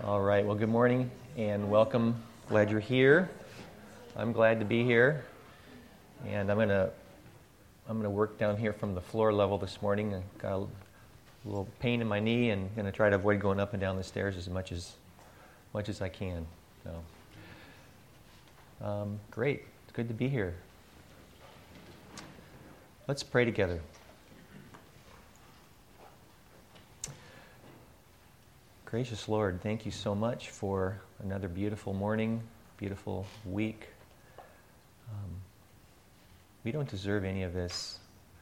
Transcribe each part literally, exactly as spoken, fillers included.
All right, well, good morning and welcome. Glad you're here. I'm glad to be here. And I'm going to I'm going to work down here from the floor level this morning. I got a little pain in my knee and going to try to avoid going up and down the stairs as much as much as I can. So, um, great. It's good to be here. Let's pray together. Gracious Lord, thank you so much for another beautiful morning, beautiful week. Um, we don't deserve any of this.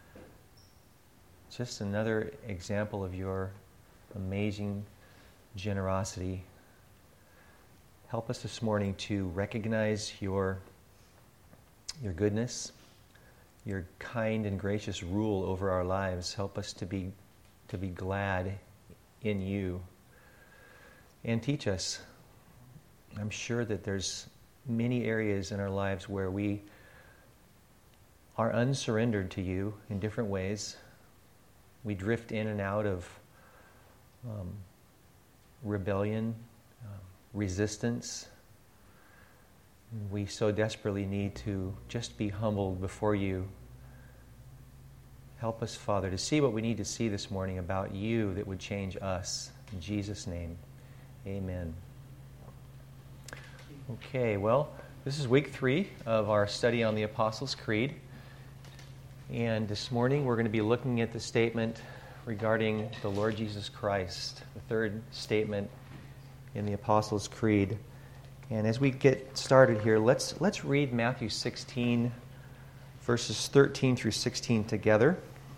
Just another example of your amazing generosity. Help us this morning to recognize your, your goodness, your kind and gracious rule over our lives. Help us to be, to be glad in you. And teach us. I'm sure that there's many areas in our lives where we are unsurrendered to you in different ways. We drift in and out of um, rebellion, um, resistance. We so desperately need to just be humbled before you. Help us, Father, to see what we need to see this morning about you that would change us. In Jesus' name. Amen. Okay, well, this is week three of our study on the Apostles' Creed. And this morning we're going to be looking at the statement regarding the Lord Jesus Christ, the third statement in the Apostles' Creed. And as we get started here, let's let's read Matthew sixteen, verses thirteen through sixteen together.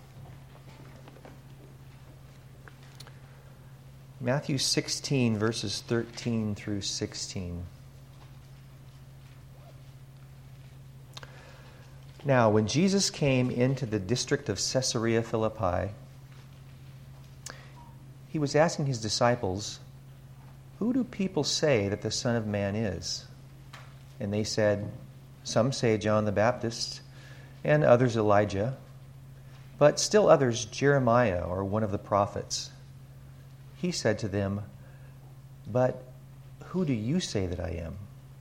Matthew sixteen, verses thirteen through sixteen. Now, when Jesus came into the district of Caesarea Philippi, he was asking his disciples, "Who do people say that the Son of Man is?" And they said, "Some say John the Baptist, and others Elijah, but still others Jeremiah or one of the prophets." He said to them, "But who do you say that I am?"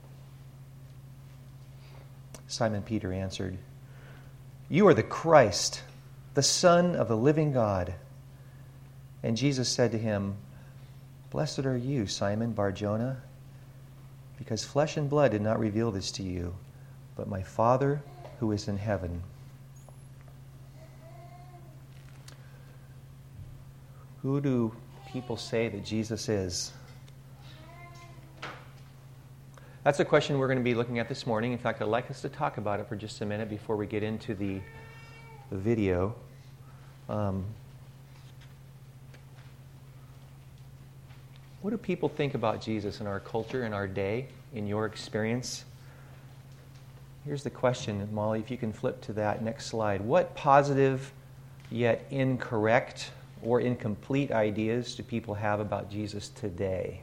Simon Peter answered, "You are the Christ, the Son of the living God." And Jesus said to him, "Blessed are you, Simon Bar-Jonah, because flesh and blood did not reveal this to you, but my Father who is in heaven. Who do people say that Jesus is? That's a question we're going to be looking at this morning. In fact, I'd like us to talk about it for just a minute before we get into the, the video. Um, what do people think about Jesus in our culture, in our day, in your experience? Here's the question, Molly, if you can flip to that next slide. What positive yet incorrect or incomplete ideas do people have about Jesus today?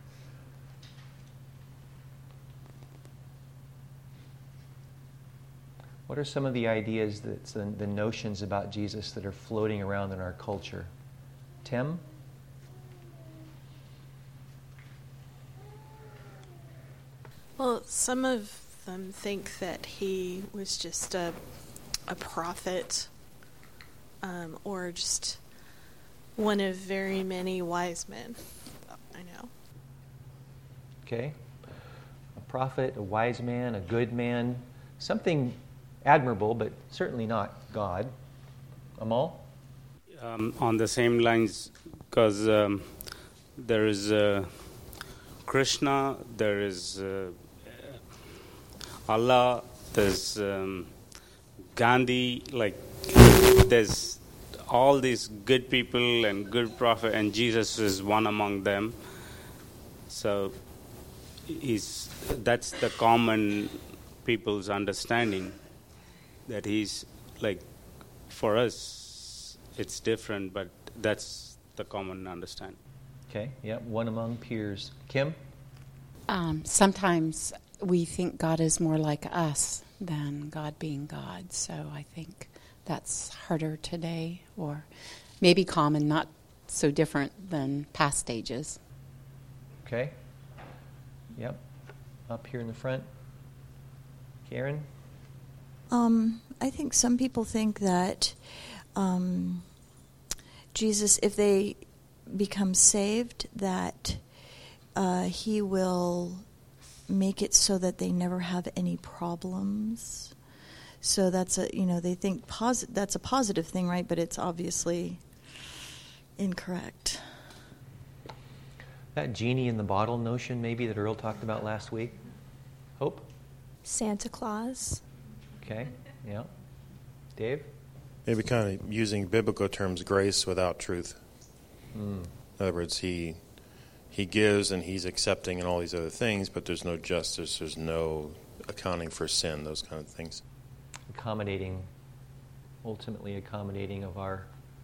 What are some of the ideas, that, the, the notions about Jesus that are floating around in our culture? Tim? Well, some of them think that he was just a, a prophet um, or just one of very many wise men. I know. Okay. A prophet, a wise man, a good man. Something admirable, but certainly not God. Amal? Um, on the same lines, because um, there is uh, Krishna, there is uh, Allah, there's um, Gandhi, like there's all these good people and good prophet, and Jesus is one among them. So he's, that's the common people's understanding, that he's like, for us it's different, but that's the common understanding. Okay, yeah, one among peers. Kim? Um, sometimes we think God is more like us than God being God, so I think that's harder today, or maybe common, not so different than past ages. Okay? Yep. Up here in the front. Karen? Um, I think some people think that um, Jesus, if they become saved, that uh, he will make it so that they never have any problems. So that's a, you know, they think posi- that's a positive thing, right? But it's obviously incorrect. That genie in the bottle notion maybe that Earl talked about last week. Hope? Santa Claus. Okay, yeah. Dave? Maybe kind of using biblical terms, grace without truth. Mm. In other words, he he gives and he's accepting and all these other things, but there's no justice, there's no accounting for sin, those kind of things. Accommodating, ultimately accommodating of our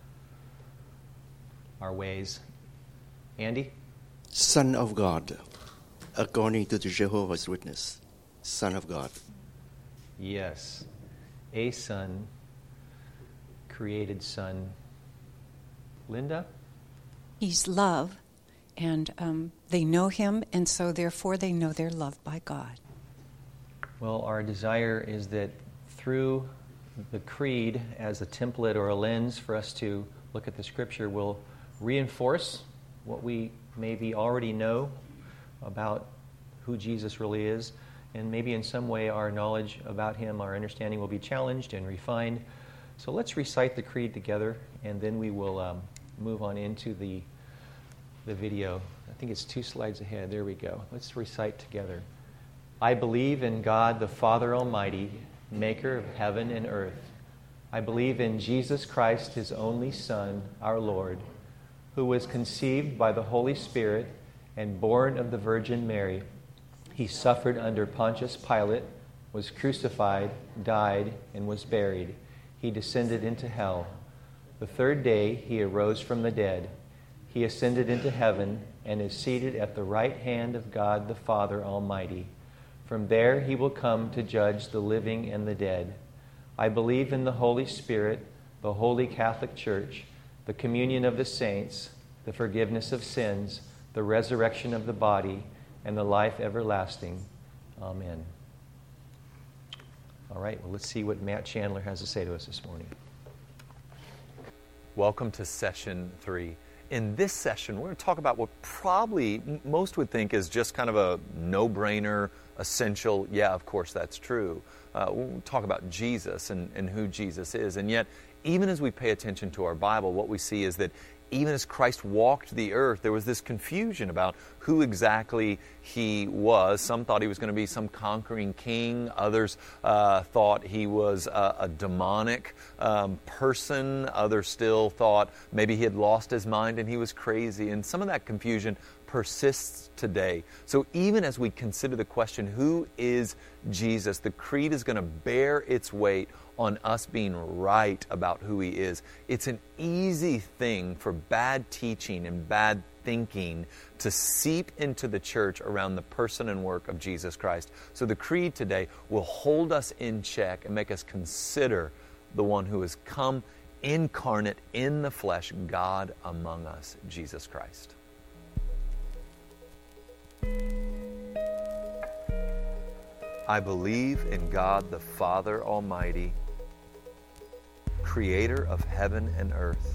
our ways. Andy? Son of God, according to the Jehovah's Witness. Son of God. Yes. A son, created son. Linda? He's love, and um, they know him, and so therefore they know they're loved by God. Well, our desire is that through the creed as a template or a lens for us to look at the Scripture will reinforce what we maybe already know about who Jesus really is, and maybe in some way our knowledge about him, our understanding will be challenged and refined. So let's recite the creed together, and then we will um, move on into the the video. I think it's two slides ahead. There we go. Let's recite together. I believe in God the Father Almighty, maker of heaven and earth. I believe in Jesus Christ, his only Son, our Lord, who was conceived by the Holy Spirit and born of the Virgin Mary. He suffered under Pontius Pilate, was crucified, died, and was buried. He descended into hell. The third day he arose from the dead. He ascended into heaven and is seated at the right hand of God the Father Almighty. From there he will come to judge the living and the dead. I believe in the Holy Spirit, the Holy Catholic Church, the communion of the saints, the forgiveness of sins, the resurrection of the body, and the life everlasting. Amen. All right, well, let's see what Matt Chandler has to say to us this morning. Welcome to session three. In this session, we're going to talk about what probably most would think is just kind of a no-brainer, essential, yeah, of course that's true. Uh, we'll talk about Jesus and, and who Jesus is. And yet, even as we pay attention to our Bible, what we see is that even as Christ walked the earth, there was this confusion about who exactly he was. Some thought he was going to be some conquering king. Others uh, thought he was a, a demonic um, person. Others still thought maybe he had lost his mind and he was crazy. And some of that confusion persists today. So even as we consider the question, who is Jesus, the creed is going to bear its weight on us being right about who he is. It's an easy thing for bad teaching and bad thinking to seep into the church around the person and work of Jesus Christ. So the creed today will hold us in check and make us consider the one who has come incarnate in the flesh, God among us, Jesus Christ. I believe in God the Father Almighty, creator of heaven and earth,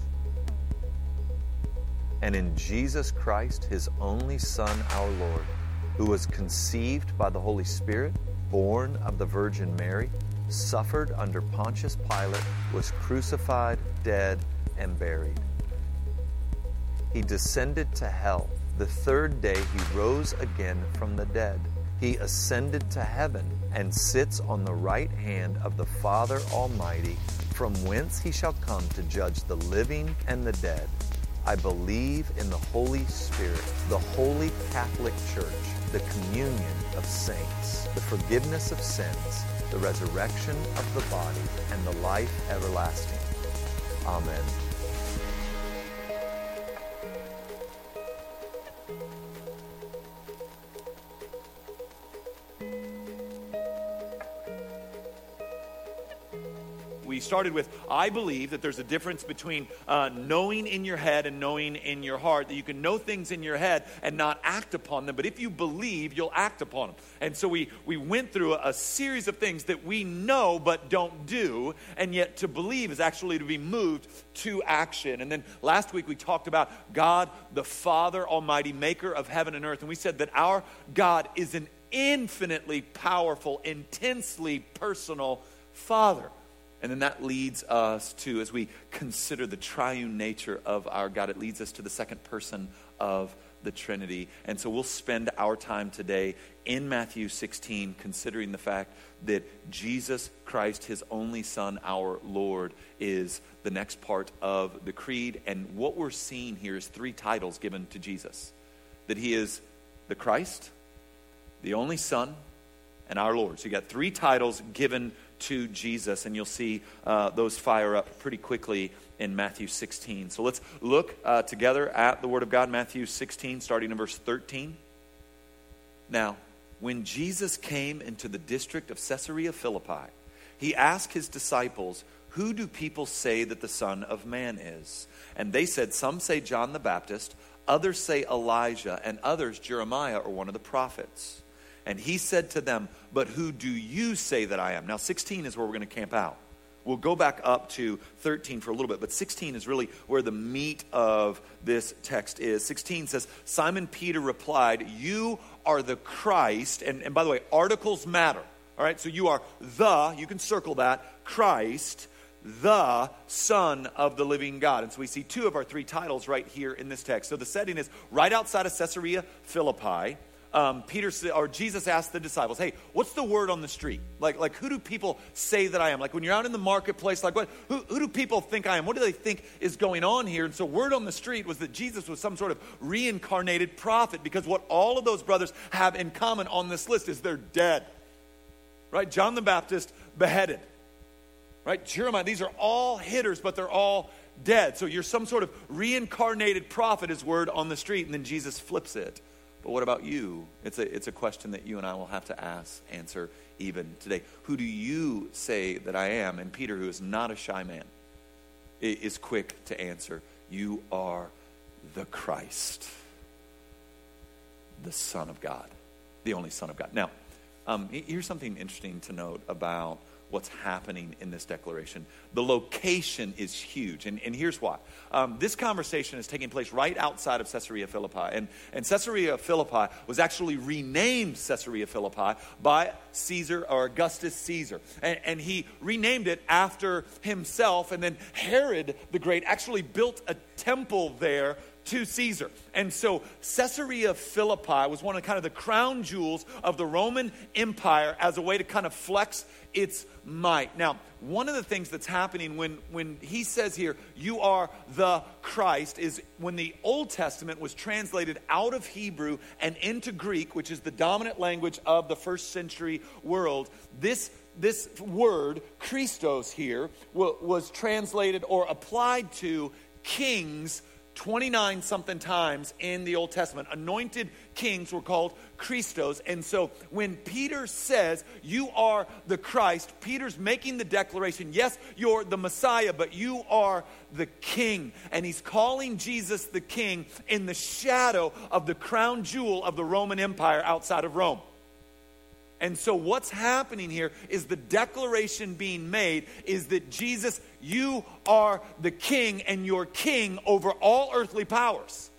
and in Jesus Christ, his only Son, our Lord, who was conceived by the Holy Spirit, born of the Virgin Mary, suffered under Pontius Pilate, was crucified, dead, and buried. He descended to hell. The third day he rose again from the dead. He ascended to heaven and sits on the right hand of the Father Almighty, from whence he shall come to judge the living and the dead. I believe in the Holy Spirit, the Holy Catholic Church, the communion of saints, the forgiveness of sins, the resurrection of the body, and the life everlasting. Amen. We we started with, I believe that there's a difference between uh, knowing in your head and knowing in your heart, that you can know things in your head and not act upon them, but if you believe, you'll act upon them. And so we, we went through a, a series of things that we know but don't do, and yet to believe is actually to be moved to action. And then last week we talked about God, the Father Almighty, maker of heaven and earth, and we said that our God is an infinitely powerful, intensely personal Father. And then that leads us to, as we consider the triune nature of our God, it leads us to the second person of the Trinity. And so we'll spend our time today in Matthew sixteen considering the fact that Jesus Christ, his only Son, our Lord, is the next part of the creed. And what we're seeing here is three titles given to Jesus. That he is the Christ, the only Son, and our Lord. So you got three titles given to Jesus, and you'll see uh, those fire up pretty quickly in Matthew sixteen. So let's look uh, together at the Word of God, Matthew sixteen, starting in verse thirteen. Now, when Jesus came into the district of Caesarea Philippi, he asked his disciples, "Who do people say that the Son of Man is?" And they said, "Some say John the Baptist, others say Elijah, and others Jeremiah or one of the prophets." And he said to them, "But who do you say that I am?" Now sixteen is where we're going to camp out. We'll go back up to thirteen for a little bit, but sixteen is really where the meat of this text is. sixteen says, Simon Peter replied, "You are the Christ." And, and by the way, articles matter. All right, so you are the, you can circle that, Christ, the Son of the living God. And so we see two of our three titles right here in this text. So the setting is right outside of Caesarea Philippi. Um, Peter or Jesus asked the disciples, "Hey, what's the word on the street? Like, like who do people say that I am? Like when you're out in the marketplace, like what? Who, who do people think I am? What do they think is going on here?" And so, word on the street was that Jesus was some sort of reincarnated prophet, because what all of those brothers have in common on this list is they're dead. Right? John the Baptist beheaded. Right? Jeremiah. These are all hitters, but they're all dead. So you're some sort of reincarnated prophet is word on the street, and then Jesus flips it. But what about you? It's a, it's a question that you and I will have to ask, answer even today. Who do you say that I am? And Peter, who is not a shy man, is quick to answer. You are the Christ, the Son of God, the only Son of God. Now, um, here's something interesting to note about what's happening in this declaration. The location is huge, and, and here's why. Um, this conversation is taking place right outside of Caesarea Philippi, and, and Caesarea Philippi was actually renamed Caesarea Philippi by Caesar, or Augustus Caesar, and, and he renamed it after himself, and then Herod the Great actually built a temple there to Caesar. And so Caesarea Philippi was one of kind of the crown jewels of the Roman Empire as a way to kind of flex its might. Now, one of the things that's happening when, when he says here, "You are the Christ," is when the Old Testament was translated out of Hebrew and into Greek, which is the dominant language of the first century world, this this word, Christos here, was translated or applied to kings twenty-nine something times in the Old Testament. Anointed kings were called Christos. And so when Peter says, "You are the Christ," Peter's making the declaration, yes, you're the Messiah, but you are the King. And he's calling Jesus the King in the shadow of the crown jewel of the Roman Empire outside of Rome. And so what's happening here is the declaration being made is that Jesus, you are the King, and you're King over all earthly powers.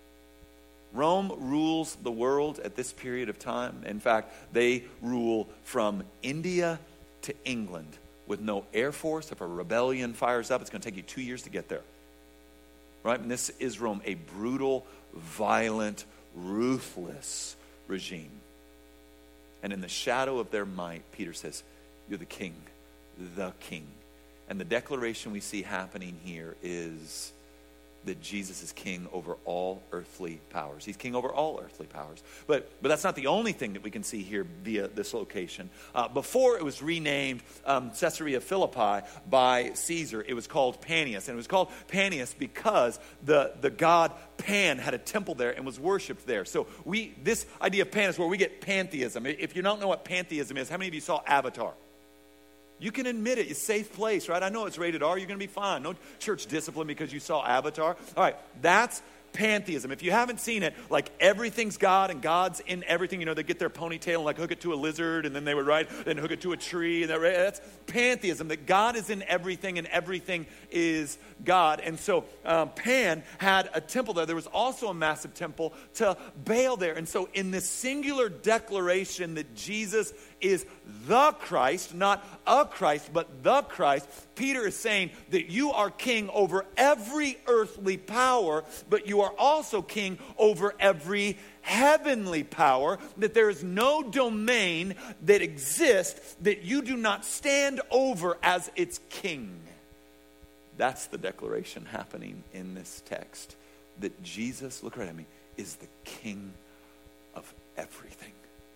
Rome rules the world at this period of time. In fact, they rule from India to England with no air force. If a rebellion fires up, it's going to take you two years to get there. Right? And this is Rome, a brutal, violent, ruthless regime. And in the shadow of their might, Peter says, "You're the King, the King." And the declaration we see happening here is that Jesus is King over all earthly powers. He's King over all earthly powers. But but that's not the only thing that we can see here via this location. Uh, before it was renamed um, Caesarea Philippi by Caesar, it was called Panias. And it was called Panias because the, the god Pan had a temple there and was worshipped there. So we this idea of Pan is where we get pantheism. If you don't know what pantheism is, how many of you saw Avatar? You can admit it. It's a safe place, right? I know it's rated R. You're going to be fine. No church discipline because you saw Avatar. All right, that's pantheism. If you haven't seen it, like everything's God and God's in everything. You know, they get their ponytail and like hook it to a lizard and then they would write, then hook it to a tree. And that, that's pantheism, that God is in everything and everything is God. And so um, Pan had a temple there. There was also a massive temple to Baal there. And so in this singular declaration that Jesus is the Christ, not a Christ, but the Christ, Peter is saying that you are king over every earthly power, but you are also king over every heavenly power, that there is no domain that exists that you do not stand over as its king. That's the declaration happening in this text, that Jesus, look right at me, is the king of everything.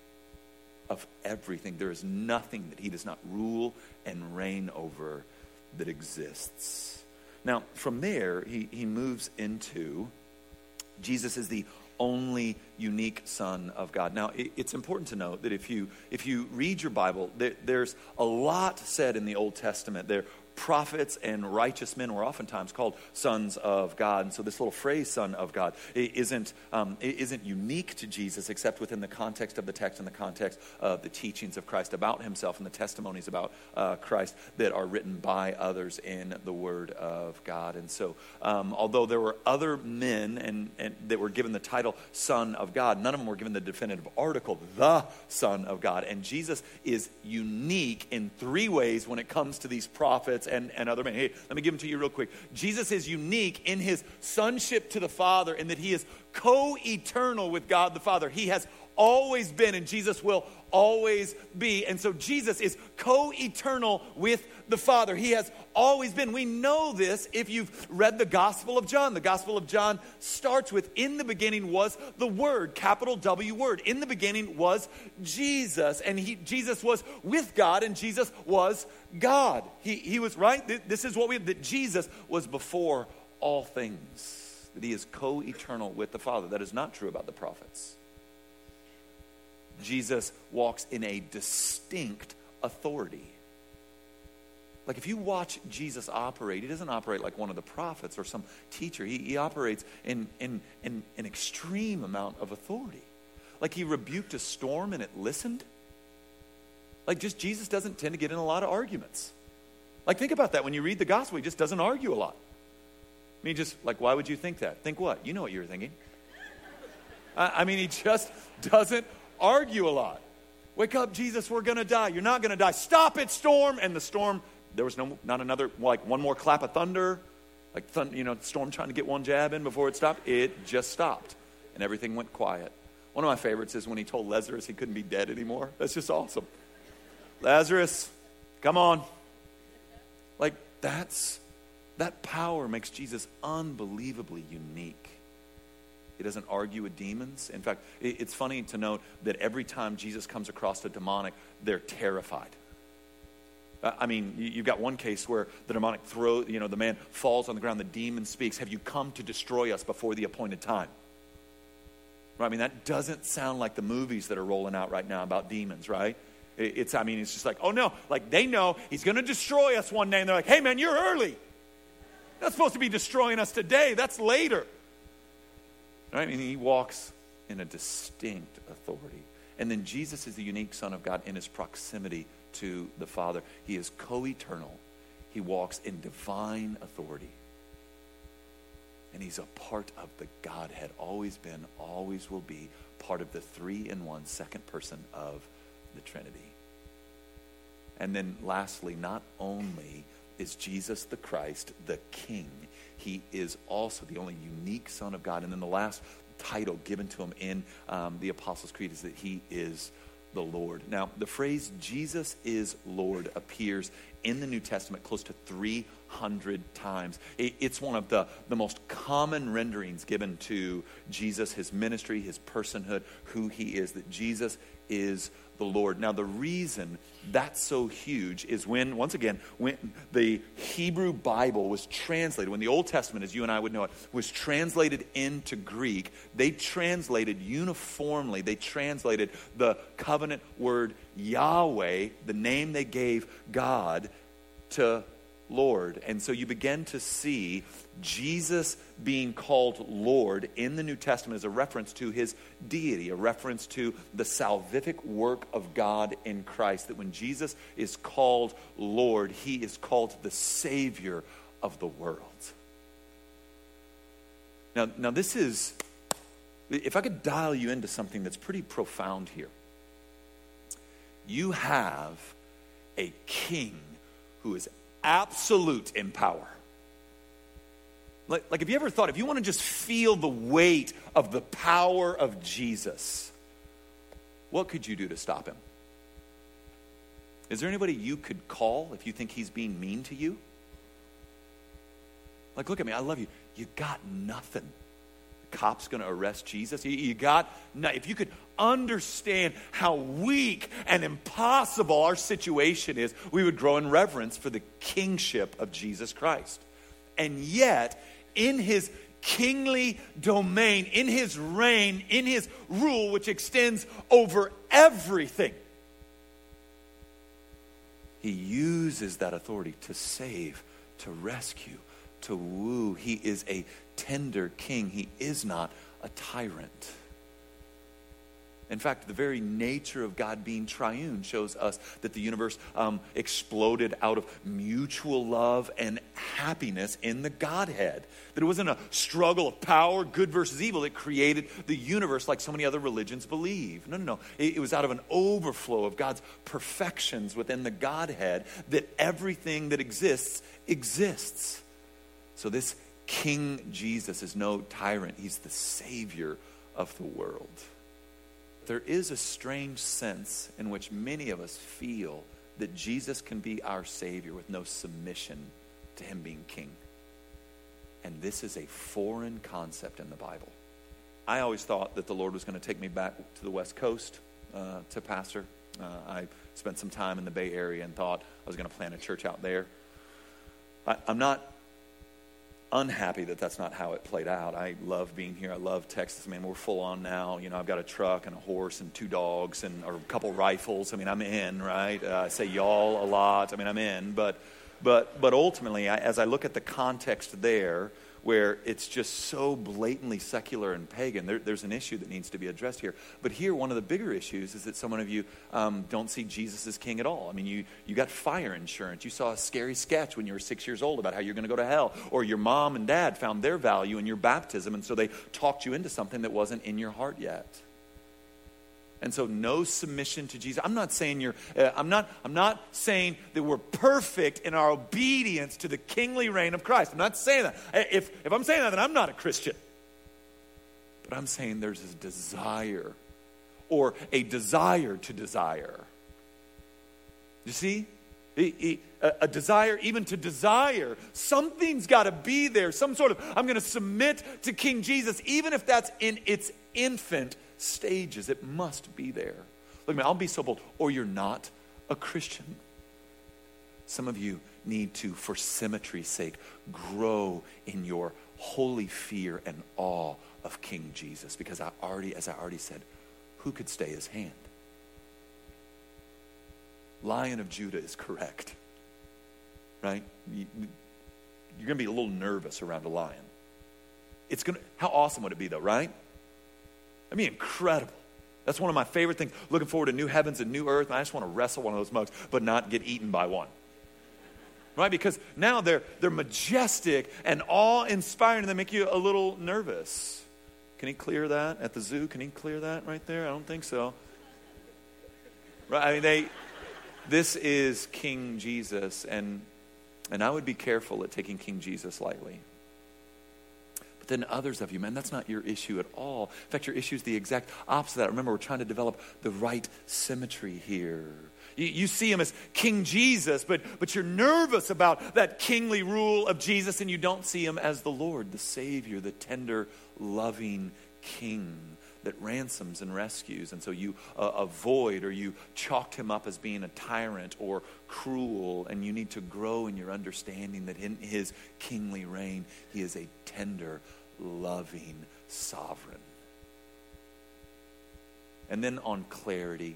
Of everything. There is nothing that he does not rule and reign over that exists. Now, from there, he, he moves into Jesus is the only unique Son of God. Now, it, it's important to note that if you if you read your Bible, there, there's a lot said in the Old Testament. There prophets and righteous men were oftentimes called sons of God. And so this little phrase, son of God, isn't, um, isn't unique to Jesus except within the context of the text and the context of the teachings of Christ about himself and the testimonies about uh, Christ that are written by others in the Word of God. And so um, although there were other men and, and that were given the title Son of God, none of them were given the definitive article, the Son of God. And Jesus is unique in three ways when it comes to these prophets And, and other men. Hey, let me give them to you real quick. Jesus is unique in his sonship to the Father in that he is co-eternal with God the Father. He has always been and Jesus will always be. And so Jesus is co-eternal with the Father. He has always been. We know this if you've read the Gospel of John. The Gospel of John starts with, in the beginning was the Word, capital W Word. In the beginning was Jesus. And he, Jesus was with God and Jesus was God. He, he was, right? This is what we, that Jesus was before all things. That he is co-eternal with the Father. That is not true about the prophets. Jesus walks in a distinct authority. Like if you watch Jesus operate, he doesn't operate like one of the prophets or some teacher. He, he operates in, in, in an extreme amount of authority. Like he rebuked a storm and it listened. Like just Jesus doesn't tend to get in a lot of arguments. Like think about that when you read the gospel, he just doesn't argue a lot. I mean, just like, why would you think that? Think what? You know what you were thinking. I, I mean, he just doesn't argue a lot. Wake up, Jesus, we're going to die. You're not going to die. Stop it, storm. And the storm, there was no, not another, like one more clap of thunder. Like, thun, you know, storm trying to get one jab in before it stopped. It just stopped. And everything went quiet. One of my favorites is when he told Lazarus he couldn't be dead anymore. That's just awesome. Lazarus, come on. Like, that's, that power makes Jesus unbelievably unique. He doesn't argue with demons. In fact, it's funny to note that every time Jesus comes across a demonic, they're terrified. I mean, you've got one case where the demonic throw, you know, the man falls on the ground, the demon speaks, have you come to destroy us before the appointed time? Right? I mean, that doesn't sound like the movies that are rolling out right now about demons, right? It's, I mean, it's just like, oh no, like they know he's going to destroy us one day. And they're like, hey man, you're early. That's supposed to be destroying us today. That's later. Right? I mean, he walks in a distinct authority. And then Jesus is the unique Son of God in his proximity to the Father. He is co-eternal. He walks in divine authority. And he's a part of the Godhead. Always been, always will be part of the three-in-one second person of the Trinity. And then lastly, not only is Jesus the Christ, the King, he is also the only unique Son of God. And then the last title given to him in um, the Apostles' Creed is that he is the Lord. Now, the phrase Jesus is Lord appears in the New Testament close to three hundred times. It, it's one of the, the most common renderings given to Jesus, his ministry, his personhood, who he is, that Jesus is the Lord. Now, the reason that's so huge is when, once again, when the Hebrew Bible was translated, when the Old Testament, as you and I would know it, was translated into Greek, they translated uniformly, they translated the covenant word Yahweh, the name they gave God, to Lord. And so you begin to see Jesus being called Lord in the New Testament as a reference to his deity, a reference to the salvific work of God in Christ, that when Jesus is called Lord, he is called the Savior of the world. Now, now this is, if I could dial you into something that's pretty profound here. You have a king who is absolute in power. Like, like, have you ever thought, if you want to just feel the weight of the power of Jesus, what could you do to stop him? Is there anybody you could call if you think he's being mean to you? Like, look at me, I love you. You got nothing. The cop's going to arrest Jesus. You, you got nothing. If you could understand how weak and impossible our situation is, we would grow in reverence for the kingship of Jesus Christ. And yet, in his kingly domain, in his reign, in his rule, which extends over everything, he uses that authority to save, to rescue, to woo. He is a tender king. He is not a tyrant. In fact, the very nature of God being triune shows us that the universe um, exploded out of mutual love and happiness in the Godhead. That it wasn't a struggle of power, good versus evil, that created the universe like so many other religions believe. No, no, no. It, it was out of an overflow of God's perfections within the Godhead that everything that exists, exists. So this King Jesus is no tyrant. He's the Savior of the world. There is a strange sense in which many of us feel that Jesus can be our Savior with no submission to him being king. And this is a foreign concept in the Bible. I always thought that the Lord was going to take me back to the West Coast uh, to pastor. Uh, I spent some time in the Bay Area and thought I was going to plant a church out there. I, I'm not unhappy that that's not how it played out. I love being here. I love Texas. I mean, we're full on now. You know, I've got a truck and a horse and two dogs and or a couple rifles. I mean, I'm in, right? Uh, I say y'all a lot. I mean, I'm in. But, but, but ultimately, I, as I look at the context there, where it's just so blatantly secular and pagan, there, there's an issue that needs to be addressed here. But here, one of the bigger issues is that some of you um, don't see Jesus as king at all. I mean, you, you got fire insurance. You saw a scary sketch when you were six years old about how you're going to go to hell. Or your mom and dad found their value in your baptism, and so they talked you into something that wasn't in your heart yet. And so no submission to Jesus. I'm not saying you're, uh, I'm not, I'm not saying that we're perfect in our obedience to the kingly reign of Christ. I'm not saying that. If, if I'm saying that, then I'm not a Christian. But I'm saying there's a desire, or a desire to desire. You see? A, a, a desire even to desire. Something's got to be there. Some sort of, I'm going to submit to King Jesus, even if that's in its infant stages. It must be there. Look at me, I'll be so bold. Or you're not a Christian. Some of you need to, for symmetry's sake, grow in your holy fear and awe of King Jesus. Because I already, as I already said, who could stay his hand? Lion of Judah is correct. Right? You, you're going to be a little nervous around a lion. It's going to, how awesome would it be though, right? I mean, incredible. That's one of my favorite things. Looking forward to new heavens and new earth. And I just want to wrestle one of those mugs, but not get eaten by one. Right? Because now they're they're majestic and awe-inspiring, and they make you a little nervous. Can he clear that at the zoo? Can he clear that right there? I don't think so. Right? I mean, they. This is King Jesus, and and I would be careful at taking King Jesus lightly. than others of you. Man, that's not your issue at all. In fact, your issue is the exact opposite of that. Remember, we're trying to develop the right symmetry here. You, you see him as King Jesus, but, but you're nervous about that kingly rule of Jesus, and you don't see him as the Lord, the Savior, the tender, loving King that ransoms and rescues. And so you uh, avoid, or you chalked him up as being a tyrant or cruel, and you need to grow in your understanding that in his kingly reign, he is a tender, loving sovereign. And then on clarity,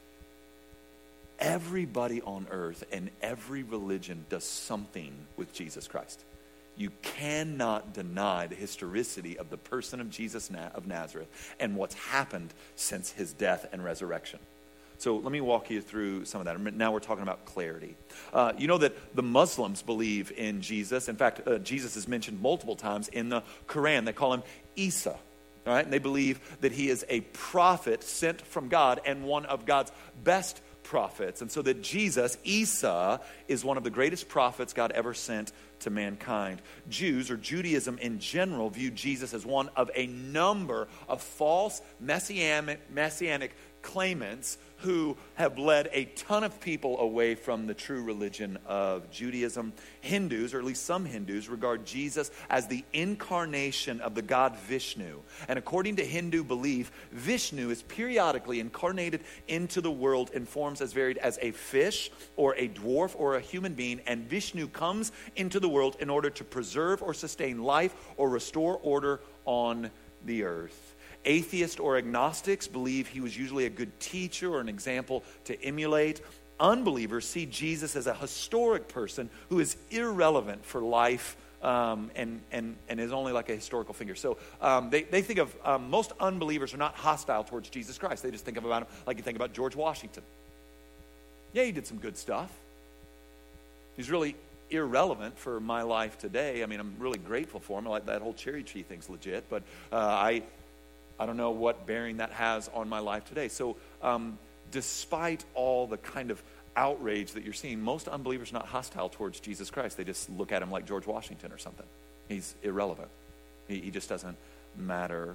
everybody on earth and every religion does something with Jesus Christ. You cannot deny the historicity of the person of Jesus of Nazareth and what's happened since his death and resurrection. So let me walk you through some of that. Now we're talking about clarity. Uh, you know that the Muslims believe in Jesus. In fact, uh, Jesus is mentioned multiple times in the Quran. They call him Isa. All right? And they believe that he is a prophet sent from God and one of God's best prophets. And so that Jesus, Isa, is one of the greatest prophets God ever sent to mankind. Jews, or Judaism in general, view Jesus as one of a number of false messianic, messianic claimants who have led a ton of people away from the true religion of Judaism. Hindus, or at least some Hindus, regard Jesus as the incarnation of the god Vishnu. And according to Hindu belief, Vishnu is periodically incarnated into the world in forms as varied as a fish or a dwarf or a human being. And Vishnu comes into the world in order to preserve or sustain life or restore order on the earth. Atheists or agnostics believe he was usually a good teacher or an example to emulate. Unbelievers see Jesus as a historic person who is irrelevant for life um, and, and, and is only like a historical figure. So um, they, they think of, um, most unbelievers are not hostile towards Jesus Christ. They just think of about him like you think about George Washington. Yeah, he did some good stuff. He's really irrelevant for my life today. I mean, I'm really grateful for him. I like that whole cherry tree thing's legit, but uh, I... I don't know what bearing that has on my life today. So um, despite all the kind of outrage that you're seeing, most unbelievers are not hostile towards Jesus Christ. They just look at him like George Washington or something. He's irrelevant. He, he just doesn't matter.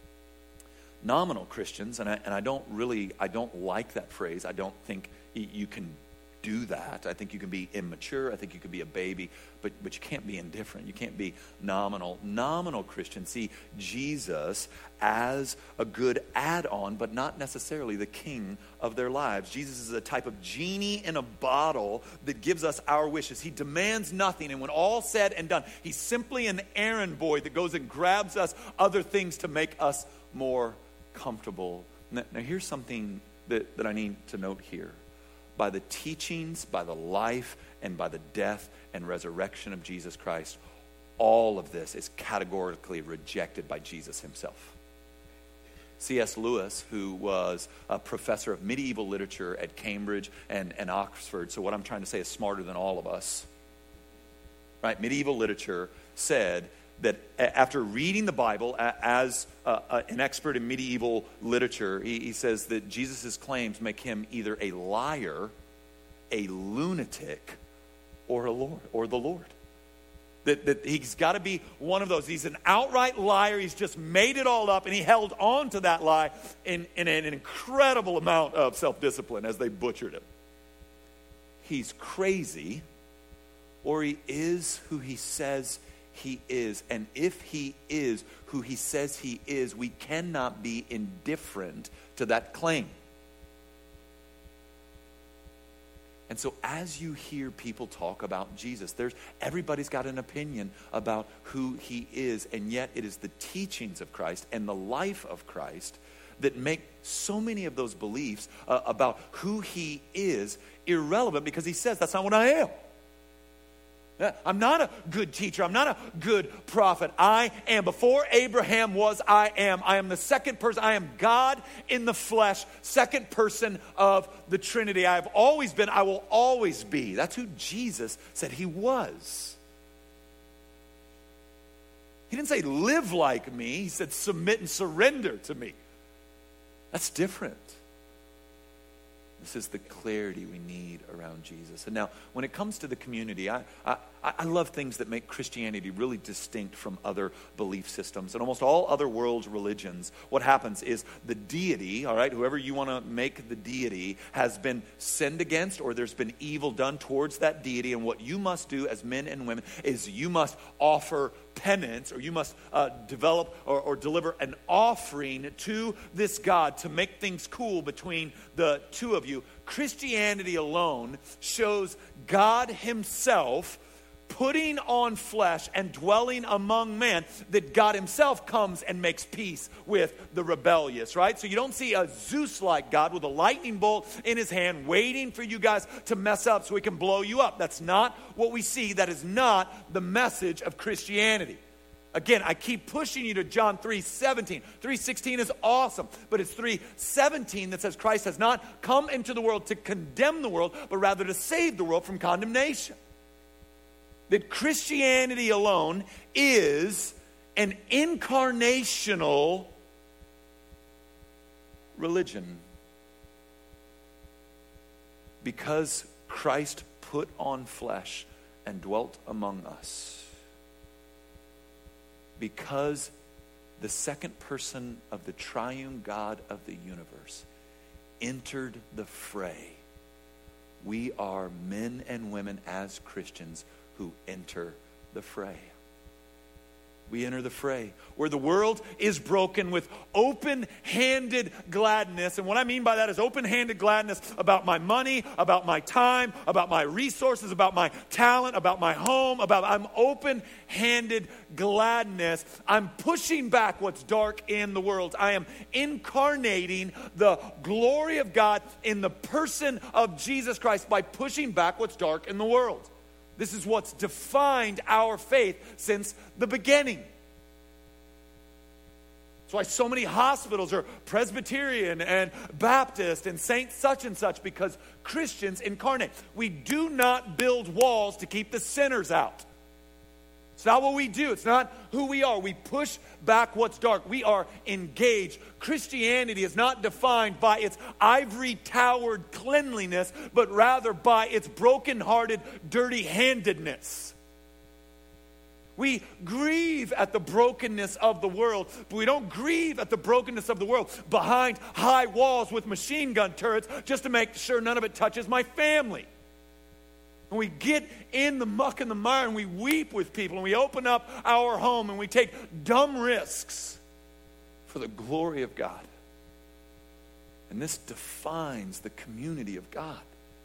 Nominal Christians, and I, and I don't really, I don't like that phrase. I don't think you can do that. I think you can be immature. I think you can be a baby, but but you can't be indifferent. You can't be nominal. Nominal Christians see Jesus as a good add-on, but not necessarily the king of their lives. Jesus is a type of genie in a bottle that gives us our wishes. He demands nothing, and when all said and done, he's simply an errand boy that goes and grabs us other things to make us more comfortable. Now, now here's something that, that I need to note here. By the teachings, by the life, and by the death and resurrection of Jesus Christ, all of this is categorically rejected by Jesus himself. C S Lewis, who was a professor of medieval literature at Cambridge and, and Oxford, so what I'm trying to say is smarter than all of us, right? Medieval literature said that after reading the Bible as uh, uh, an expert in medieval literature, he, he says that Jesus' claims make him either a liar, a lunatic, or a Lord, or the Lord. That, that he's got to be one of those. He's an outright liar. He's just made it all up, and he held on to that lie in, in an incredible amount of self-discipline as they butchered him. He's crazy, or he is who he says he is. And if he is who he says he is, we cannot be indifferent to that claim. And so as you hear people talk about Jesus, there's everybody's got an opinion about who he is, and yet it is the teachings of Christ and the life of Christ that make so many of those beliefs uh, about who he is irrelevant, because he says, that's not what I am. I'm not a good teacher. I'm not a good prophet. I am. Before Abraham was, I am. I am the second person. I am God in the flesh, second person of the Trinity. I have always been. I will always be. That's who Jesus said he was. He didn't say live like me. He said submit and surrender to me. That's different. This is the clarity we need around Jesus. And now, when it comes to the community, I, I, I love things that make Christianity really distinct from other belief systems. And almost all other world religions, what happens is the deity, all right, whoever you want to make the deity, has been sinned against, or there's been evil done towards that deity. And what you must do as men and women is you must offer penance, or you must uh, develop or, or deliver an offering to this God to make things cool between the two of you. Christianity alone shows God himself putting on flesh and dwelling among men, that God himself comes and makes peace with the rebellious, right? So you don't see a Zeus-like God with a lightning bolt in his hand waiting for you guys to mess up so he can blow you up. That's not what we see. That is not the message of Christianity. Again, I keep pushing you to John three seventeen. three sixteen is awesome, but it's three seventeen that says Christ has not come into the world to condemn the world, but rather to save the world from condemnation. That Christianity alone is an incarnational religion. Because Christ put on flesh and dwelt among us. Because the second person of the triune God of the universe entered the fray, we are men and women as Christians who enter the fray. We enter the fray where the world is broken with open-handed gladness. And what I mean by that is open-handed gladness about my money, about my time, about my resources, about my talent, about my home, about I'm open-handed gladness. I'm pushing back what's dark in the world. I am incarnating the glory of God in the person of Jesus Christ by pushing back what's dark in the world. This is what's defined our faith since the beginning. That's why so many hospitals are Presbyterian and Baptist and Saint such and such, because Christians incarnate. We do not build walls to keep the sinners out. It's not what we do. It's not who we are. We push back what's dark. We are engaged. Christianity is not defined by its ivory-towered cleanliness, but rather by its broken-hearted, dirty-handedness. We grieve at the brokenness of the world, but we don't grieve at the brokenness of the world behind high walls with machine gun turrets just to make sure none of it touches my family. And we get in the muck and the mire and we weep with people and we open up our home and we take dumb risks for the glory of God. And this defines the community of God.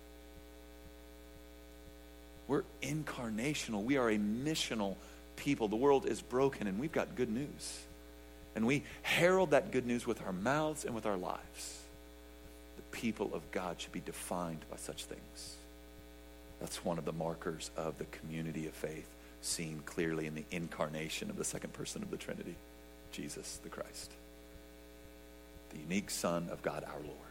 We're incarnational. We are a missional people. The world is broken and we've got good news. And we herald that good news with our mouths and with our lives. The people of God should be defined by such things. That's one of the markers of the community of faith, seen clearly in the incarnation of the second person of the Trinity, Jesus the Christ, the unique Son of God our Lord.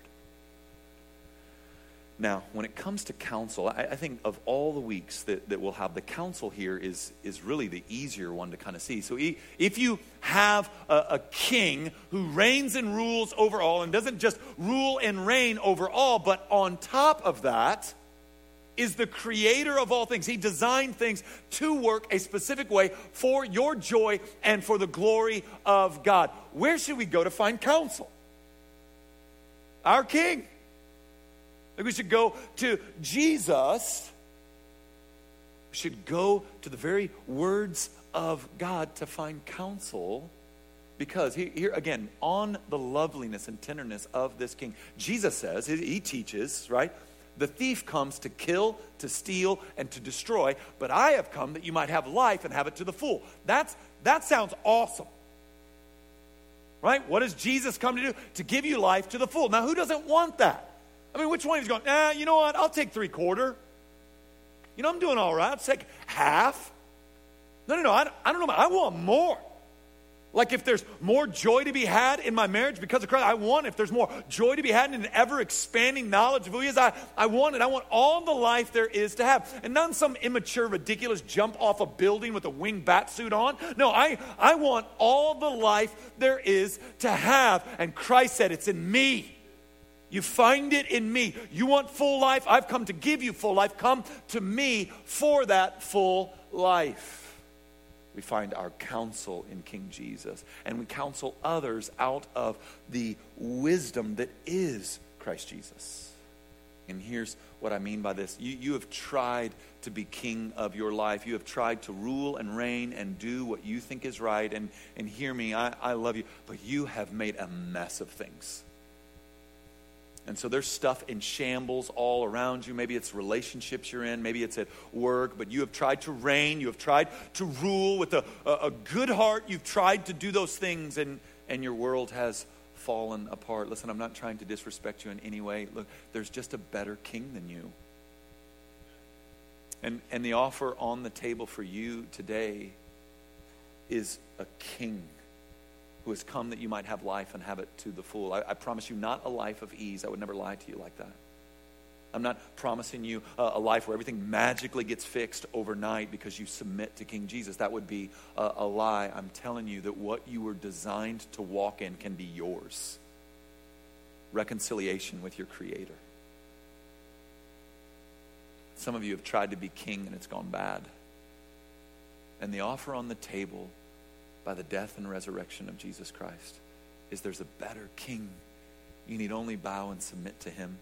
Now, when it comes to counsel, I, I think of all the weeks that, that we'll have, the counsel here is, is really the easier one to kind of see. So he, if you have a, a king who reigns and rules over all, and doesn't just rule and reign over all, but on top of that, is the creator of all things. He designed things to work a specific way for your joy and for the glory of God. Where should we go to find counsel? Our King. Like we should go to Jesus. We should go to the very words of God to find counsel. Because here, here again, on the loveliness and tenderness of this King, Jesus says, he teaches, right? The thief comes to kill, to steal, and to destroy, but I have come that you might have life and have it to the full. That's, that sounds awesome. Right? What does Jesus come to do? To give you life to the full. Now, who doesn't want that? I mean, which one is going, nah, you know what? I'll take three quarter. You know, I'm doing all right. I'll take half. No, no, no. I, I don't know. I want more. Like if there's more joy to be had in my marriage because of Christ, I want it. If there's more joy to be had in an ever-expanding knowledge of who he is, I, I want it. I want all the life there is to have. And not some immature, ridiculous jump off a building with a winged bat suit on. No, I, I want all the life there is to have. And Christ said, it's in me. You find it in me. You want full life? I've come to give you full life. Come to me for that full life. We find our counsel in King Jesus. And we counsel others out of the wisdom that is Christ Jesus. And here's what I mean by this. You, you have tried to be king of your life. You have tried to rule and reign and do what you think is right. And, and hear me, I, I love you. But you have made a mess of things. And so there's stuff in shambles all around you. Maybe it's relationships you're in. Maybe it's at work. But you have tried to reign. You have tried to rule with a, a, a good heart. You've tried to do those things. And, and your world has fallen apart. Listen, I'm not trying to disrespect you in any way. Look, there's just a better king than you. And, and the offer on the table for you today is a king who has come that you might have life and have it to the full. I, I promise you not a life of ease. I would never lie to you like that. I'm not promising you a, a life where everything magically gets fixed overnight because you submit to King Jesus. That would be a, a lie. I'm telling you that what you were designed to walk in can be yours. Reconciliation with your Creator. Some of you have tried to be king and it's gone bad. And the offer on the table by the death and resurrection of Jesus Christ is there's a better king. You need only bow and submit to him.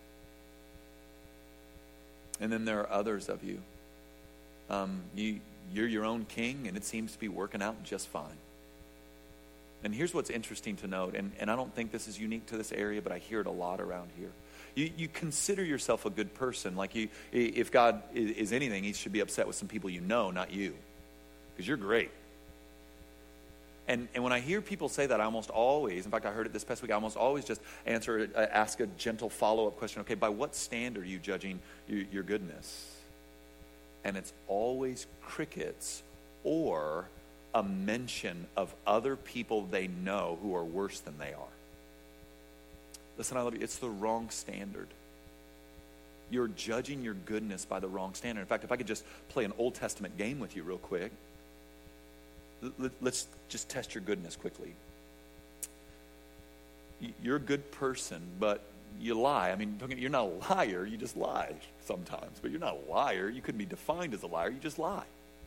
And then there are others of you. Um, you you're your own king and it seems to be working out just fine. And here's what's interesting to note, and, and I don't think this is unique to this area, but I hear it a lot around here. You, you consider yourself a good person. Like you, if God is, is anything, he should be upset with some people you know, not you. Because you're great. And and when I hear people say that, I almost always, in fact, I heard it this past week, I almost always just answer, uh, ask a gentle follow-up question. Okay, by what standard are you judging your, your goodness? And it's always crickets or a mention of other people they know who are worse than they are. Listen, I love you. It's the wrong standard. You're judging your goodness by the wrong standard. In fact, if I could just play an Old Testament game with you real quick. Let's just test your goodness quickly. You're a good person, but you lie. I mean, don't get me, you're not a liar. You just lie sometimes. But you're not a liar. You couldn't be defined as a liar. You just lie.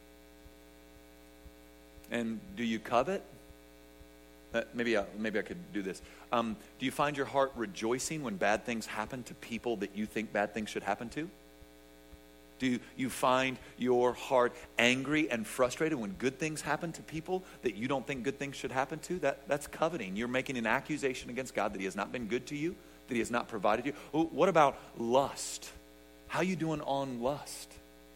And do you covet? Uh, maybe, I, maybe I could do this. Um, do you find your heart rejoicing when bad things happen to people that you think bad things should happen to? Do you find your heart angry and frustrated when good things happen to people that you don't think good things should happen to? That, that's coveting. You're making an accusation against God that he has not been good to you, that he has not provided you. Oh, what about lust? How you doing on lust?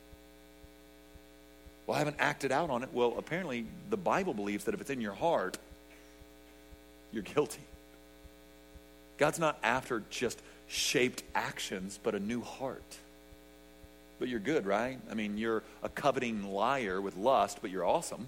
Well, I haven't acted out on it. Well, apparently the Bible believes that if it's in your heart, you're guilty. God's not after just shaped actions, but a new heart. But you're good, right? I mean, you're a coveting liar with lust, but you're awesome.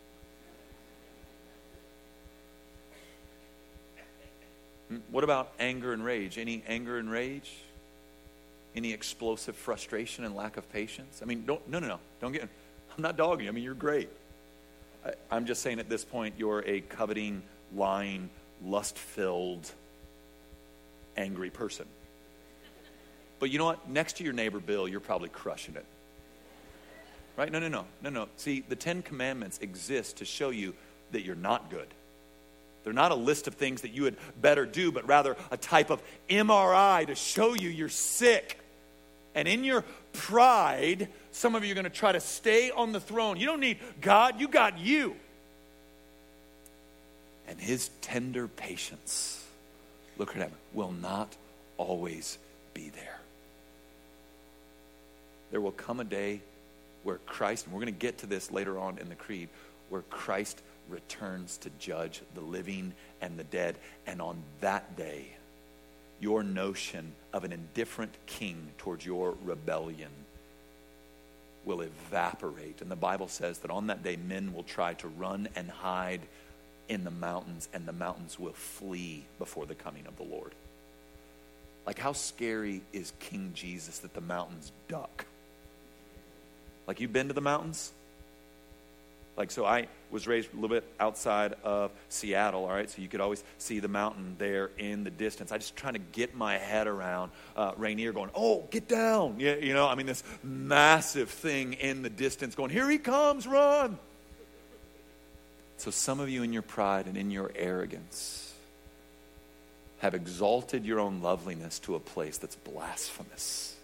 What about anger and rage? Any anger and rage? Any explosive frustration and lack of patience? I mean, don't, no, no, no. Don't get, I'm not dogging you. I mean, you're great. I, I'm just saying at this point, you're a coveting, lying, lust-filled, angry person. But you know what? Next to your neighbor, Bill, you're probably crushing it. Right? No, no, no. No, no. See, the Ten Commandments exist to show you that you're not good. They're not a list of things that you had better do, but rather a type of M R I to show you you're sick. And in your pride, some of you are going to try to stay on the throne. You don't need God. You got you. And his tender patience, look at him, will not always be there. There will come a day where Christ, and we're going to get to this later on in the creed, where Christ returns to judge the living and the dead. And on that day, your notion of an indifferent king towards your rebellion will evaporate. And the Bible says that on that day, men will try to run and hide in the mountains, and the mountains will flee before the coming of the Lord. Like, how scary is King Jesus that the mountains duck? Like, you've been to the mountains? Like, so I was raised a little bit outside of Seattle, all right? So you could always see the mountain there in the distance. I just trying to get my head around uh, Rainier going, oh, get down. Yeah, you know, I mean, this massive thing in the distance going, here he comes, run. So some of you in your pride and in your arrogance have exalted your own loveliness to a place that's blasphemous.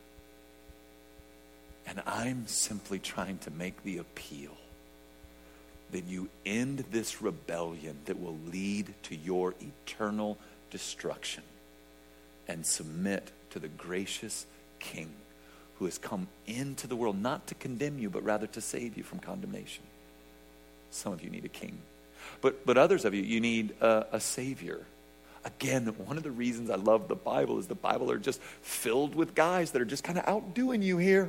And I'm simply trying to make the appeal that you end this rebellion that will lead to your eternal destruction and submit to the gracious King who has come into the world not to condemn you, but rather to save you from condemnation. Some of you need a king. But but others of you, you need a, a savior. Again, one of the reasons I love the Bible is the Bible are just filled with guys that are just kind of outdoing you here.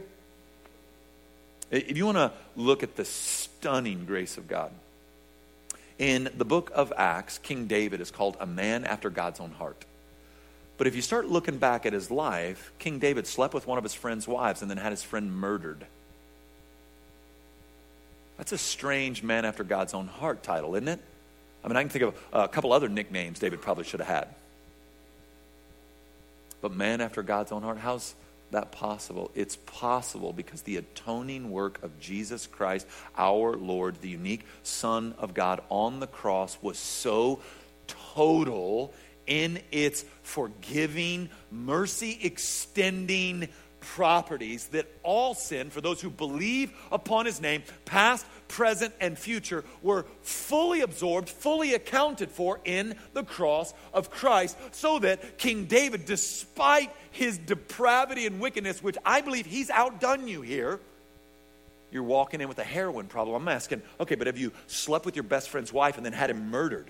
If you want to look at the stunning grace of God, in the book of Acts, King David is called a man after God's own heart. But if you start looking back at his life, King David slept with one of his friend's wives and then had his friend murdered. That's a strange man after God's own heart title, isn't it? I mean, I can think of a couple other nicknames David probably should have had. But man after God's own heart, how's that possible? It's possible because the atoning work of Jesus Christ, our Lord, the unique Son of God on the cross was so total in its forgiving, mercy extending properties that all sin, for those who believe upon his name, past, present, and future, were fully absorbed, fully accounted for in the cross of Christ, so that King David, despite his depravity and wickedness, which I believe he's outdone you here, you're walking in with a heroin problem. I'm asking, okay, but have you slept with your best friend's wife and then had him murdered?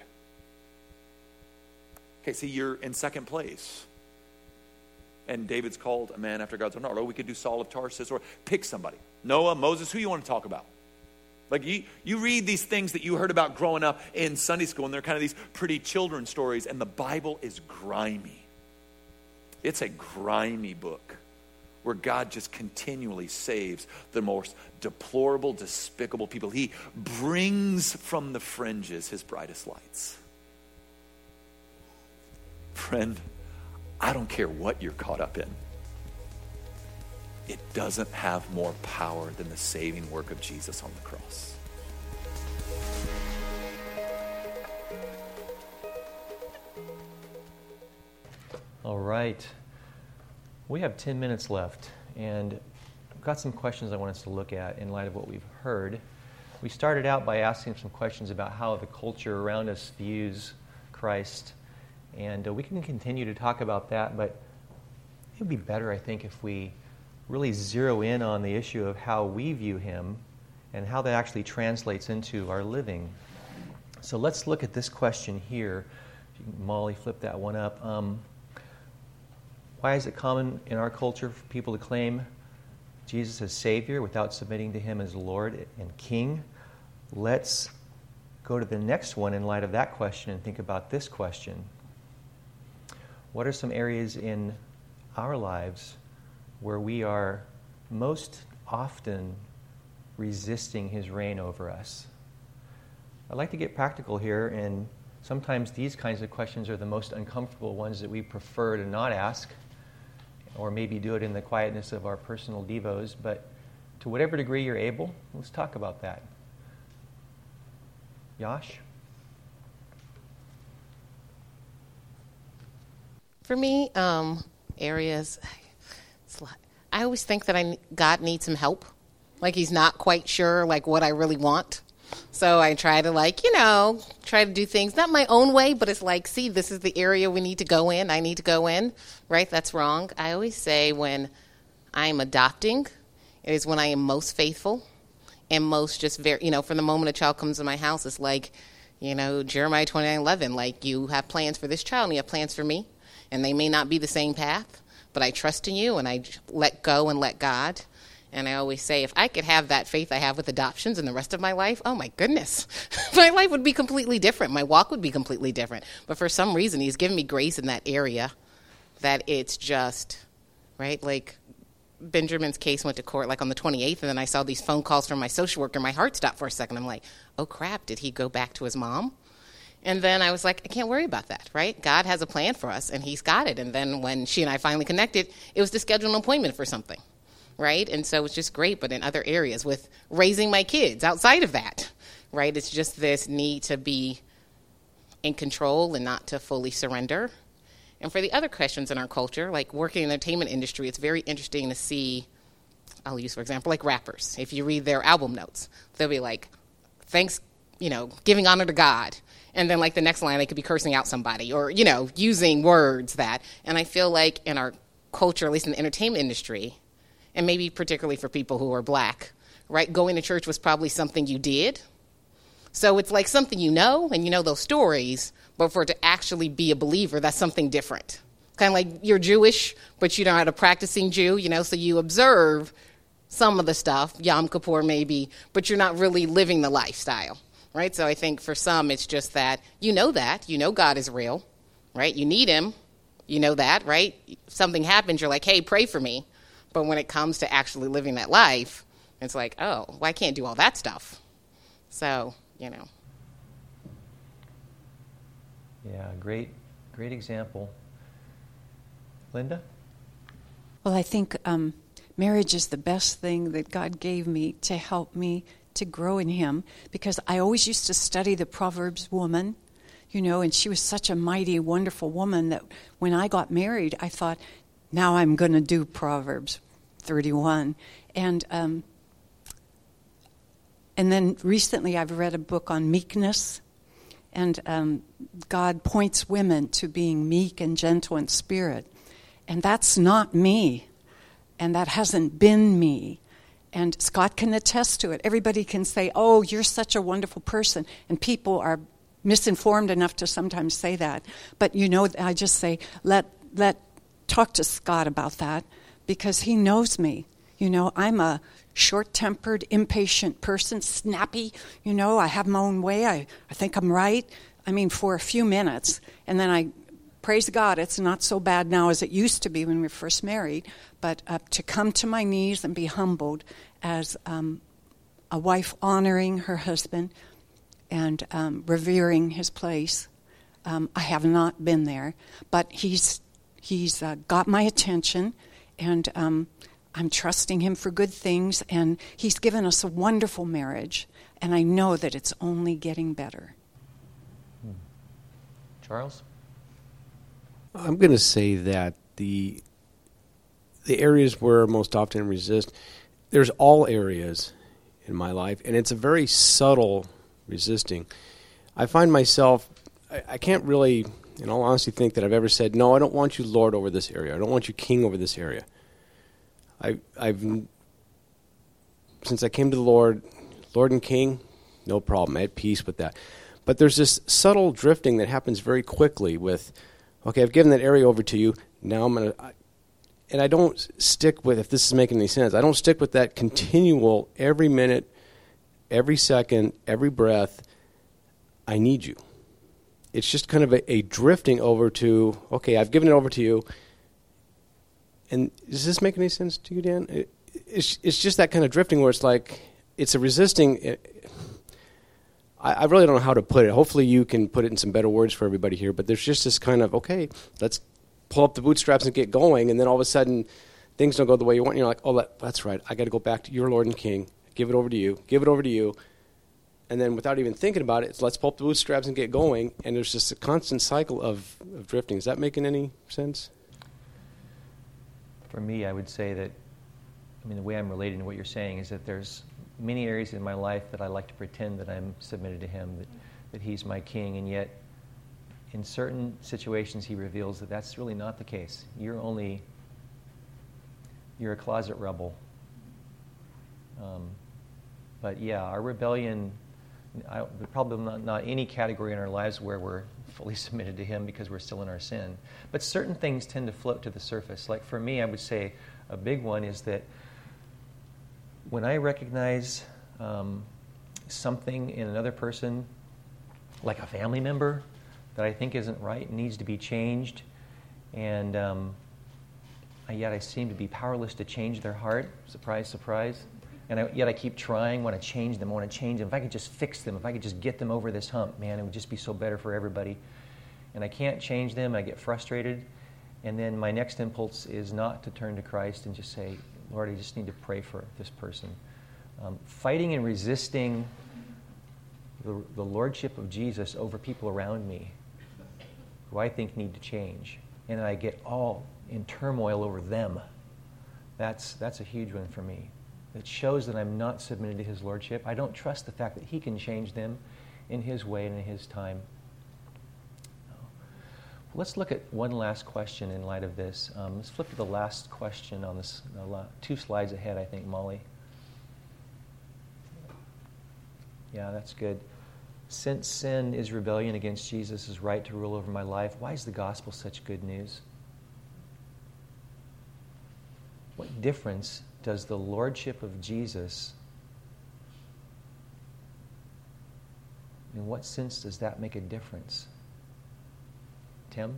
Okay, see, you're in second place. And David's called a man after God's own heart. Or we could do Saul of Tarsus, or pick somebody. Noah, Moses, who you want to talk about? Like you, you read these things that you heard about growing up in Sunday school, and they're kind of these pretty children's stories, and the Bible is grimy. It's a grimy book where God just continually saves the most deplorable, despicable people. He brings from the fringes his brightest lights. Friend, I don't care what you're caught up in. It doesn't have more power than the saving work of Jesus on the cross. All right. We have ten minutes left, and I've got some questions I want us to look at in light of what we've heard. We started out by asking some questions about how the culture around us views Christ. And uh, we can continue to talk about that, but it would be better, I think, if we really zero in on the issue of how we view him and how that actually translates into our living. So let's look at this question here. Molly, flip that one up. Um, why is it common in our culture for people to claim Jesus as Savior without submitting to him as Lord and King? Let's go to the next one in light of that question and think about this question. What are some areas in our lives where we are most often resisting his reign over us? I'd like to get practical here, and sometimes these kinds of questions are the most uncomfortable ones that we prefer to not ask, or maybe do it in the quietness of our personal devos, but to whatever degree you're able, let's talk about that. Yash? For me, um, areas, I always think that I God needs some help. Like he's not quite sure like what I really want. So I try to like, you know, try to do things, not my own way, but it's like, see, this is the area we need to go in. I need to go in, right? That's wrong. I always say when I'm adopting, it is when I am most faithful and most just very, you know, from the moment a child comes in my house, it's like, you know, Jeremiah twenty-nine eleven, like you have plans for this child and you have plans for me. And they may not be the same path, but I trust in you and I let go and let God. And I always say, if I could have that faith I have with adoptions in the rest of my life, oh my goodness, my life would be completely different. My walk would be completely different. But for some reason, he's given me grace in that area that it's just, right, like Benjamin's case went to court like on the twenty-eighth, and then I saw these phone calls from my social worker. My heart stopped for a second. I'm like, oh, crap, did he go back to his mom? And then I was like, I can't worry about that, right? God has a plan for us, and he's got it. And then when she and I finally connected, it was to schedule an appointment for something, right? And so it's just great, but in other areas with raising my kids outside of that, right? It's just this need to be in control and not to fully surrender. And for the other questions in our culture, like working in the entertainment industry, it's very interesting to see, I'll use, for example, like rappers. If you read their album notes, they'll be like, thanks, you know, giving honor to God. And then like the next line, they could be cursing out somebody or, you know, using words that. And I feel like in our culture, at least in the entertainment industry, and maybe particularly for people who are black, right, going to church was probably something you did. So it's like something you know, and you know those stories, but for it to actually be a believer, that's something different. Kind of like you're Jewish, but you're not a practicing Jew, you know, so you observe some of the stuff, Yom Kippur maybe, but you're not really living the lifestyle, right? So I think for some, it's just that you know that, you know God is real, right? You need him, you know that, right? If something happens, you're like, hey, pray for me. But when it comes to actually living that life, it's like, oh, well, I can't do all that stuff. So, you know. Yeah, great, great example. Linda? Well, I think um, marriage is the best thing that God gave me to help me to grow in him, because I always used to study the Proverbs woman, you know, and she was such a mighty, wonderful woman that when I got married, I thought, now I'm going to do Proverbs thirty-one. And um, and then recently I've read a book on meekness, and um, God points women to being meek and gentle in spirit. And that's not me, and that hasn't been me. And Scott can attest to it. Everybody can say, oh, you're such a wonderful person, and people are misinformed enough to sometimes say that. But, you know, I just say, let let talk to Scott about that, because he knows me. You know, I'm a short-tempered, impatient person, snappy. You know, I have my own way. I, I think I'm right. I mean, for a few minutes. And then I, praise God, it's not so bad now as it used to be when we were first married. But uh, to come to my knees and be humbled as um, a wife honoring her husband and um, revering his place, um, I have not been there. But he's he's uh, got my attention, and um, I'm trusting him for good things, and he's given us a wonderful marriage, and I know that it's only getting better. Hmm. Charles? I'm going to say that the the areas where I most often resist, there's all areas in my life, and it's a very subtle resisting. I find myself, I, I can't really, in all honesty, think that I've ever said, no, I don't want you Lord over this area. I don't want you King over this area. I, I've, since I came to the Lord, Lord and King, no problem. I had peace with that. But there's this subtle drifting that happens very quickly with, okay, I've given that area over to you. Now I'm going to, and I don't stick with, if this is making any sense, I don't stick with that continual, every minute, every second, every breath, I need you. It's just kind of a, a drifting over to, okay, I've given it over to you. And does this make any sense to you, Dan? It, it's, it's just that kind of drifting where it's like, it's a resisting. It, I, I really don't know how to put it. Hopefully you can put it in some better words for everybody here. But there's just this kind of, okay, let's pull up the bootstraps and get going. And then all of a sudden, things don't go the way you want. And you're like, oh, that, that's right. I got to go back to your Lord and King. Give it over to you. Give it over to you. And then without even thinking about it, it's let's pull up the bootstraps and get going. And there's just a constant cycle of, of drifting. Is that making any sense? For me, I would say that, I mean, the way I'm relating to what you're saying is that there's many areas in my life that I like to pretend that I'm submitted to him, that, that he's my king, and yet in certain situations he reveals that that's really not the case. You're only, you're a closet rebel. Um, but yeah, our rebellion, I, probably not, not any category in our lives where we're fully submitted to him because we're still in our sin. But certain things tend to float to the surface. Like for me, I would say a big one is that when I recognize um, something in another person, like a family member, that I think isn't right and needs to be changed, and um, I yet I seem to be powerless to change their heart. Surprise, surprise. And I, yet I keep trying, want to change them, want to change them. If I could just fix them, if I could just get them over this hump, man, it would just be so better for everybody. And I can't change them, and I get frustrated. And then my next impulse is not to turn to Christ and just say, Lord, I just need to pray for this person. Um, fighting and resisting the, the lordship of Jesus over people around me who I think need to change. And I get all in turmoil over them. That's, that's a huge one for me. It shows that I'm not submitted to his lordship. I don't trust the fact that he can change them in his way and in his time. Let's look at one last question in light of this. Um, let's flip to the last question on this, uh, two slides ahead, I think, Molly. Yeah, that's good. Since sin is rebellion against Jesus' right to rule over my life, why is the gospel such good news? What difference does the lordship of Jesus, in what sense does that make a difference? Tim?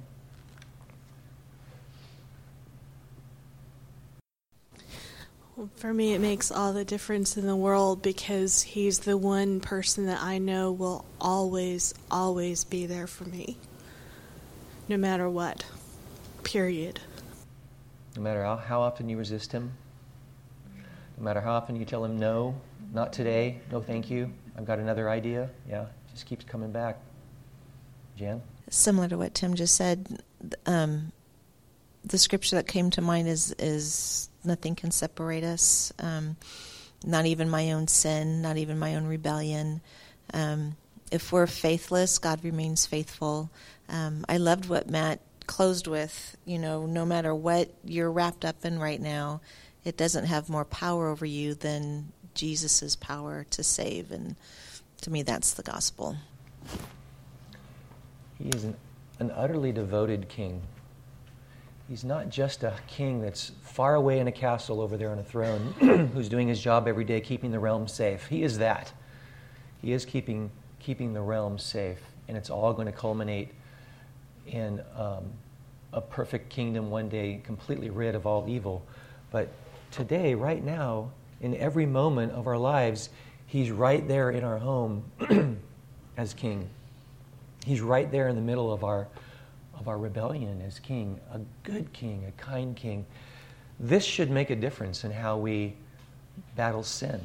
Well, for me, it makes all the difference in the world because he's the one person that I know will always, always be there for me, no matter what, period. No matter how, how often you resist him, no matter how often you tell him, no, not today, no thank you, I've got another idea, yeah, it just keeps coming back. Jan? Similar to what Tim just said, um, the scripture that came to mind is, is nothing can separate us, um, not even my own sin, not even my own rebellion. Um, if we're faithless, God remains faithful. Um, I loved what Matt closed with, you know, no matter what you're wrapped up in right now, it doesn't have more power over you than Jesus' power to save. And to me, that's the gospel. He is an, an utterly devoted king. He's not just a king that's far away in a castle over there on a throne who's doing his job every day, keeping the realm safe. He is that. He is keeping keeping the realm safe, and it's all going to culminate in um, a perfect kingdom one day, completely rid of all evil. But today, right now, in every moment of our lives, he's right there in our home as king. He's right there in the middle of our of our rebellion as king, a good king, a kind king. This should make a difference in how we battle sin.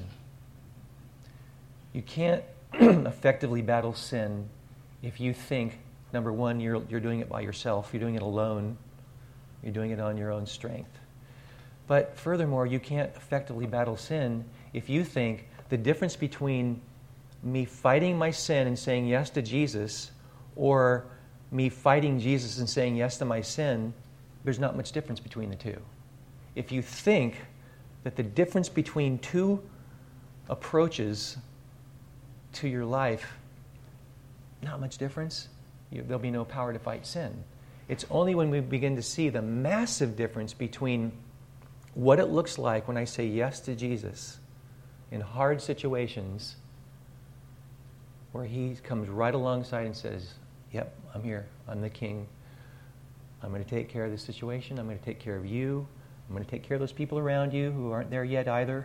You can't effectively battle sin if you think, number one, you're you're doing it by yourself, you're doing it alone, you're doing it on your own strength. But furthermore, you can't effectively battle sin if you think the difference between me fighting my sin and saying yes to Jesus or me fighting Jesus and saying yes to my sin, there's not much difference between the two. If you think that the difference between two approaches to your life, not much difference, you, there'll be no power to fight sin. It's only when we begin to see the massive difference between what it looks like when I say yes to Jesus in hard situations where he comes right alongside and says, yep, I'm here. I'm the king. I'm going to take care of this situation. I'm going to take care of you. I'm going to take care of those people around you who aren't there yet either.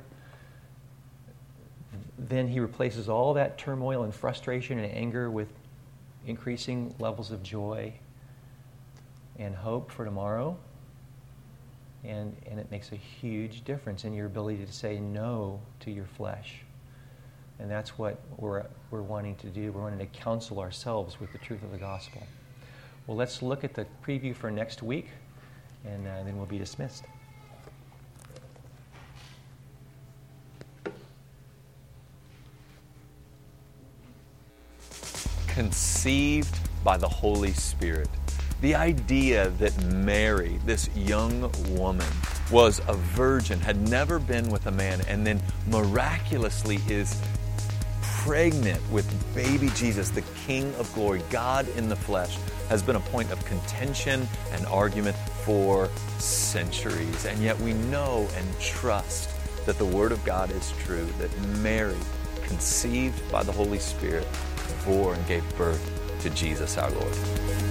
Then he replaces all that turmoil and frustration and anger with increasing levels of joy and hope for tomorrow. And, and it makes a huge difference in your ability to say no to your flesh. And that's what we're, we're wanting to do. We're wanting to counsel ourselves with the truth of the gospel. Well, let's look at the preview for next week, and uh, then we'll be dismissed. Conceived by the Holy Spirit. The idea that Mary, this young woman, was a virgin, had never been with a man, and then miraculously is pregnant with baby Jesus, the King of glory, God in the flesh, has been a point of contention and argument for centuries. And yet we know and trust that the Word of God is true, that Mary, conceived by the Holy Spirit, bore and gave birth to Jesus our Lord.